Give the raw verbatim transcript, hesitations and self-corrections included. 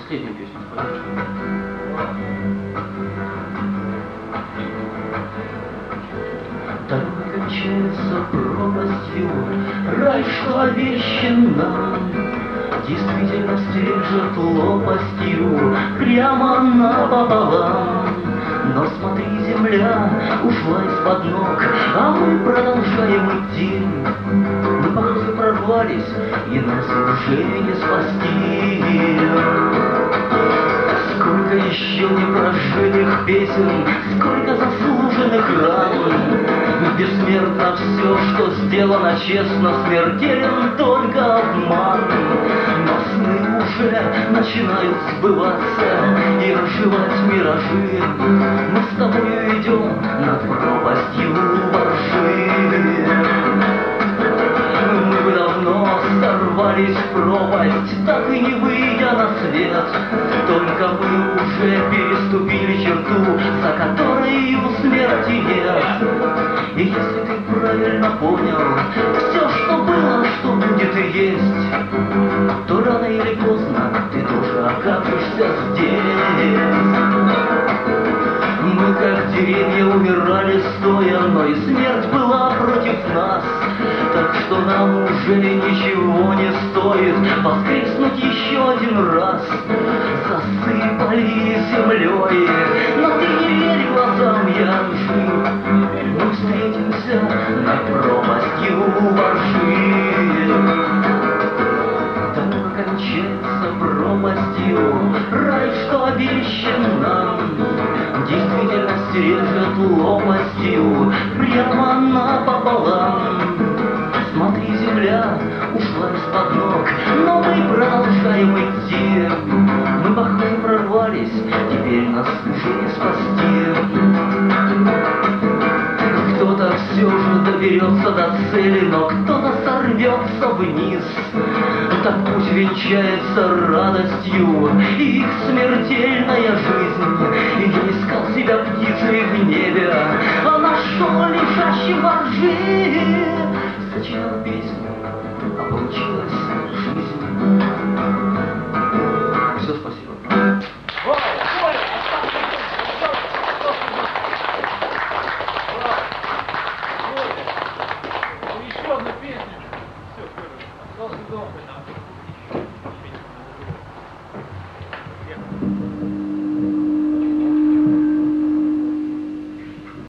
Последнюю песню споешь. Дорога кончается пропастью, рай, что обещан нам, действительно стрижет лопастью прямо напополам. Но смотри, земля ушла из-под ног, а мы продолжаем идти. Мы, похоже, прорвались, и нас уже не спасти. Сколько еще не прожитых песен, сколько заслуженных ран. Бессмертно все, что сделано честно, смертелен только обман. Но сны уже начинают сбываться и разжевать миражи. Мы с тобою идем над пропастью воржи. Мы бы давно сорвались в пропасть, так и не выйдя на свет. Только мы уже переступили черту, за которой смерти нет. И если ты правильно понял все, что было, что будет и есть, то рано или поздно ты тоже окажешься здесь. Мы, как деревья, умирали стоя, но и смерть была против нас. Так что нам уже ничего не стоит воскреснуть еще один раз. Засыпали землей, но ты не верь глазам, я жив. Мы встретимся над пропастью воржи. Дорога кончается пропастью, рай, что обещан нам, действительность режет лопастью прямо напополам. Смотри, земля ушла из-под ног, но мы продолжаем идти. Мы, похоже, прорвались, теперь нас уже не спасти. Кто-то все же доберется до цели, но кто-то сорвется вниз. Так пусть венчается радостью их смертельная жизнь. И я искал себя птицей в небе, а нашел лежащий во ржи.